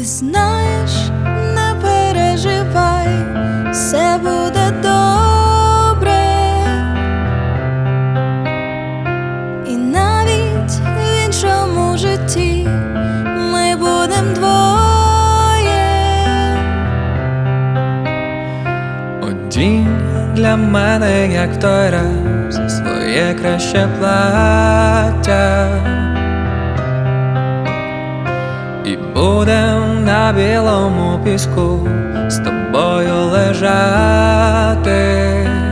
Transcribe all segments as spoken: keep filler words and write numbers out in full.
знаєш, не переживай, все буде добре. І навіть в іншому житті ми будем двоє. Одінь для мене, як в той раз, своє краще плаття, і будем на білому піску з тобою лежати.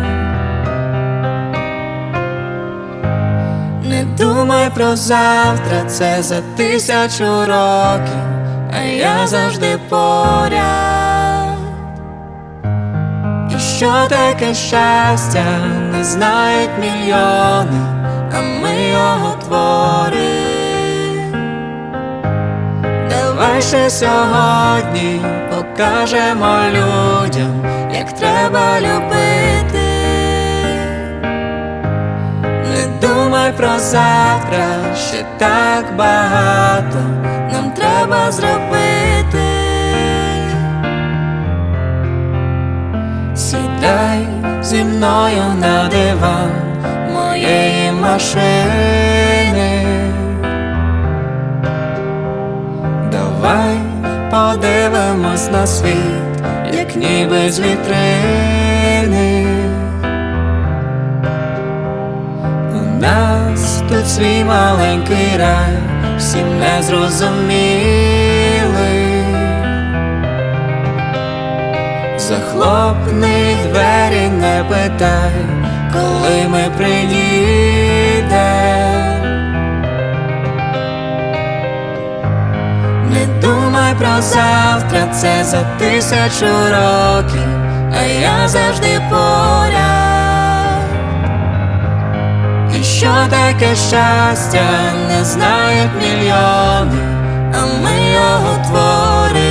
Не думай про завтра, це за тисячу років, а я завжди поряд. І що таке щастя, не знають мільйони, а ми його творимо. Давай ще сьогодні покажемо людям, як треба любити. Не думай про завтра, ще так багато нам треба зробити. Сідай зі мною на диван моєї машини. Давай подивимось на світ, як ніби з вітрини. У нас тут свій маленький рай, всім незрозумілий. Захлопни двері, не питай, коли ми приїдем. Не думай про завтра, це за тисячу років, а я завжди поряд. І що таке щастя, не знають мільйони, а ми його творимо.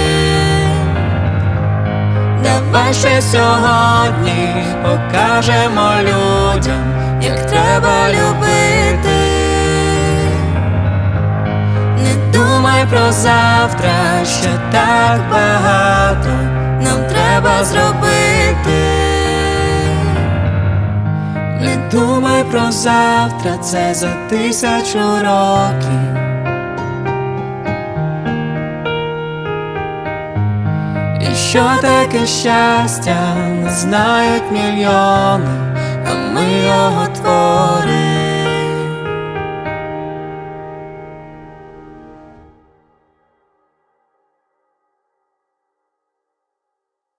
Давай ще сьогодні покажемо людям, як треба любити. Не думай про завтра, ще так багато нам треба зробити. Не думай про завтра, це за тисячу років. І що таке щастя, не знають мільйони, а ми його творимо.